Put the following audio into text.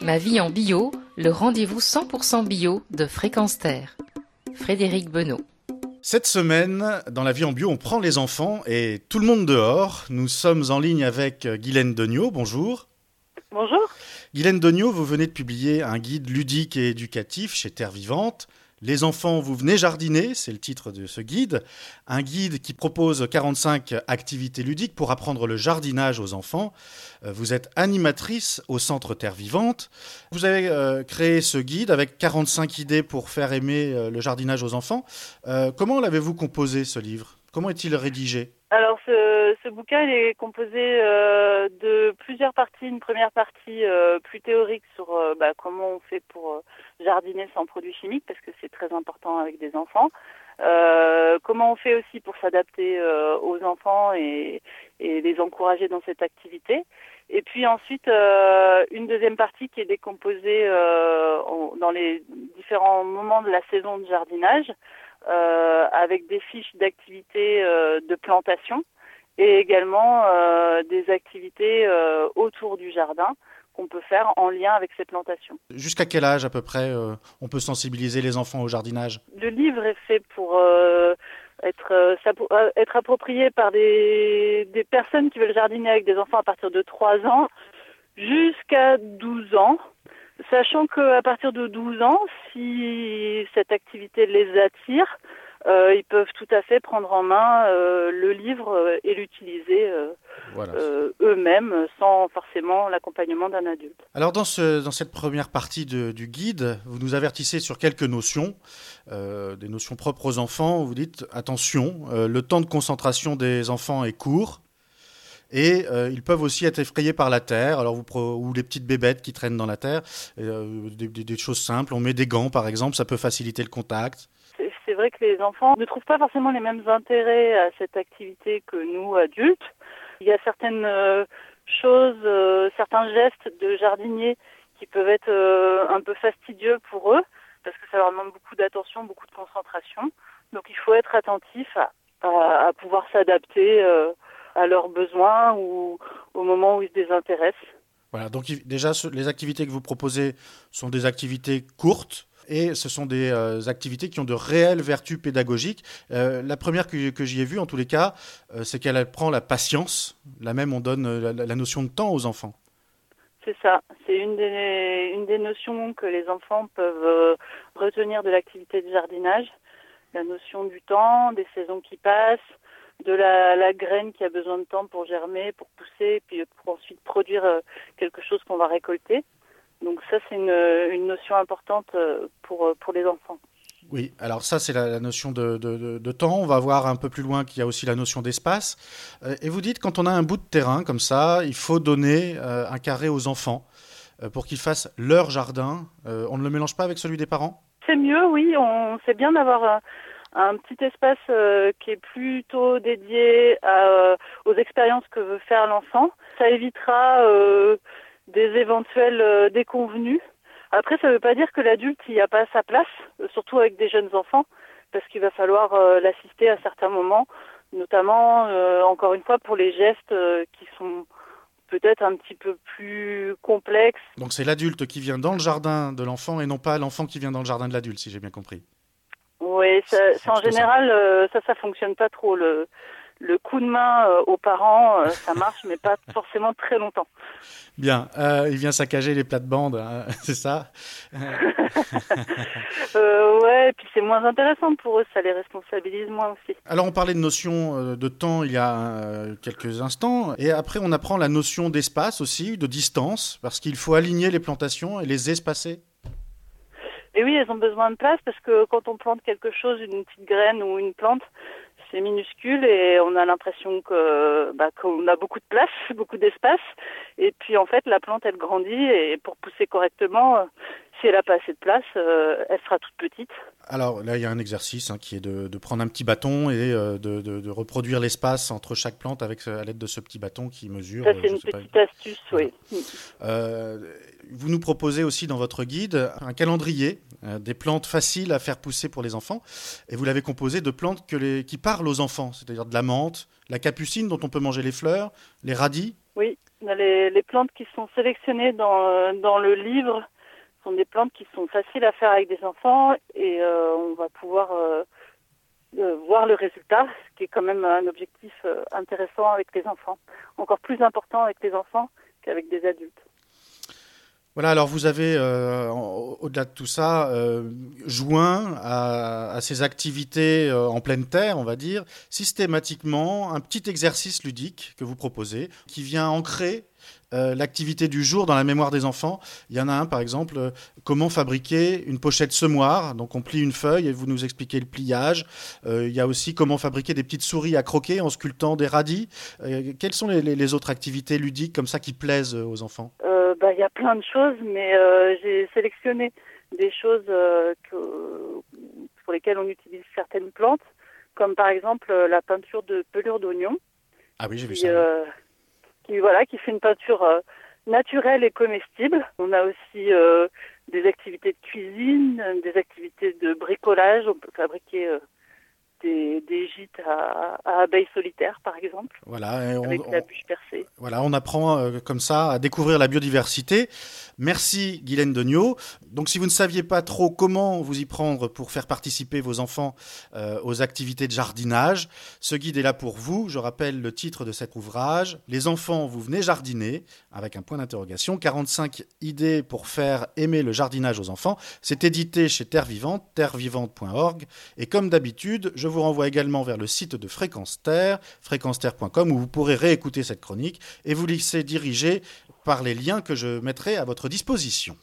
Ma vie en bio, le rendez-vous 100% bio de Fréquence Terre. Frédéric Benoît. Cette semaine, dans La vie en bio, on prend les enfants et tout le monde dehors. Nous sommes en ligne avec Guylaine Degnaud. Bonjour. Bonjour. Guylaine Degnaud, vous venez de publier un guide ludique et éducatif chez Terre Vivante. Les enfants, vous venez jardiner, c'est le titre de ce guide. Un guide qui propose 45 activités ludiques pour apprendre le jardinage aux enfants. Vous êtes animatrice au Centre Terre Vivante. Vous avez créé ce guide avec 45 idées pour faire aimer le jardinage aux enfants. Comment l'avez-vous composé, ce livre ? Comment est-il rédigé ? Alors ce bouquin il est composé de plusieurs parties. Une première partie plus théorique sur comment on fait pour jardiner sans produits chimiques, parce que c'est très important avec des enfants. Comment on fait aussi pour s'adapter aux enfants et les encourager dans cette activité. Et puis ensuite, une deuxième partie qui est décomposée dans les différents moments de la saison de jardinage, avec des fiches d'activités de plantation et également des activités autour du jardin qu'on peut faire en lien avec ces plantations. Jusqu'à quel âge à peu près on peut sensibiliser les enfants au jardinage ? Le livre est fait pour être approprié par des personnes qui veulent jardiner avec des enfants à partir de 3 ans jusqu'à 12 ans. Sachant qu'à partir de 12 ans, si cette activité les attire, ils peuvent tout à fait prendre en main le livre et l'utiliser eux-mêmes sans forcément l'accompagnement d'un adulte. Alors dans cette première partie du guide, vous nous avertissez sur quelques notions, des notions propres aux enfants. Vous dites, attention, le temps de concentration des enfants est court. Et ils peuvent aussi être effrayés par la terre, ou les petites bébêtes qui traînent dans la terre, des choses simples. On met des gants, par exemple, ça peut faciliter le contact. C'est vrai que les enfants ne trouvent pas forcément les mêmes intérêts à cette activité que nous, adultes. Il y a certaines choses, certains gestes de jardinier qui peuvent être un peu fastidieux pour eux, parce que ça leur demande beaucoup d'attention, beaucoup de concentration. Donc il faut être attentif à pouvoir s'adapter à leurs besoins ou au moment où ils se désintéressent. Voilà, donc déjà, les activités que vous proposez sont des activités courtes et ce sont des activités qui ont de réelles vertus pédagogiques. La première que j'y ai vue, en tous les cas, c'est qu'elle prend la patience. Là même, on donne la notion de temps aux enfants. C'est ça. C'est une des notions que les enfants peuvent retenir de l'activité de jardinage. La notion du temps, des saisons qui passent, de la graine qui a besoin de temps pour germer, pour pousser, puis pour ensuite produire quelque chose qu'on va récolter. Donc ça, c'est une notion importante pour les enfants. Oui, alors ça, c'est la notion de temps. On va voir un peu plus loin qu'il y a aussi la notion d'espace. Et vous dites, quand on a un bout de terrain comme ça, il faut donner un carré aux enfants pour qu'ils fassent leur jardin. On ne le mélange pas avec celui des parents ? C'est mieux, oui. C'est bien d'avoir un petit espace qui est plutôt dédié aux expériences que veut faire l'enfant. Ça évitera des éventuels déconvenus. Après, ça ne veut pas dire que l'adulte n'y a pas sa place, surtout avec des jeunes enfants, parce qu'il va falloir l'assister à certains moments, notamment, encore une fois, pour les gestes qui sont peut-être un petit peu plus complexes. Donc c'est l'adulte qui vient dans le jardin de l'enfant et non pas l'enfant qui vient dans le jardin de l'adulte, si j'ai bien compris. Oui, en général, ça fonctionne pas trop. Le coup de main aux parents, ça marche, mais pas forcément très longtemps. Bien, il vient saccager les plates-bandes, hein, c'est ça ? Ouais, et puis c'est moins intéressant pour eux, ça les responsabilise moins aussi. Alors on parlait de notion de temps il y a quelques instants, et après on apprend la notion d'espace aussi, de distance, parce qu'il faut aligner les plantations et les espacer. Et oui, elles ont besoin de place parce que quand on plante quelque chose, une petite graine ou une plante, c'est minuscule et on a l'impression qu'on a beaucoup de place, beaucoup d'espace. Et puis en fait, la plante, elle grandit et pour pousser correctement, si elle n'a pas assez de place, elle sera toute petite. Alors là, il y a un exercice qui est de prendre un petit bâton et de reproduire l'espace entre chaque plante avec à l'aide de ce petit bâton qui mesure. Ça, c'est une petite astuce, oui. Vous nous proposez aussi dans votre guide un calendrier des plantes faciles à faire pousser pour les enfants. Et vous l'avez composé de plantes qui parlent aux enfants, c'est-à-dire de la menthe, la capucine dont on peut manger les fleurs, les radis. Oui. Les plantes qui sont sélectionnées dans le livre sont des plantes qui sont faciles à faire avec des enfants et on va pouvoir voir le résultat, ce qui est quand même un objectif intéressant avec les enfants, encore plus important avec les enfants qu'avec des adultes. Voilà, alors vous avez, au-delà de tout ça, joint à ces activités en pleine terre, on va dire, systématiquement un petit exercice ludique que vous proposez, qui vient ancrer l'activité du jour dans la mémoire des enfants. Il y en a un, par exemple, comment fabriquer une pochette semoir. Donc on plie une feuille et vous nous expliquez le pliage. Il y a aussi comment fabriquer des petites souris à croquer en sculptant des radis. Quelles sont les autres activités ludiques comme ça qui plaisent aux enfants ? Il y a plein de choses, mais j'ai sélectionné des choses pour lesquelles on utilise certaines plantes, comme par exemple la peinture de pelure d'oignon. Ah oui, j'ai vu ça. Qui fait une peinture naturelle et comestible. On a aussi des activités de cuisine, des activités de bricolage. On peut fabriquer des gîtes à abeilles solitaires, par exemple, voilà, avec la bûche percée. Voilà, on apprend comme ça à découvrir la biodiversité. Merci Guylaine Degnaud. Donc si vous ne saviez pas trop comment vous y prendre pour faire participer vos enfants aux activités de jardinage, ce guide est là pour vous. Je rappelle le titre de cet ouvrage. Les enfants, vous venez jardiner, avec un point d'interrogation. 45 idées pour faire aimer le jardinage aux enfants. C'est édité chez Terre Vivante, terrevivante.org. Et comme d'habitude, je vous renvoie également vers le site de Fréquence Terre, fréquenceterre.com, où vous pourrez réécouter cette chronique et vous laisser diriger par les liens que je mettrai à votre disposition.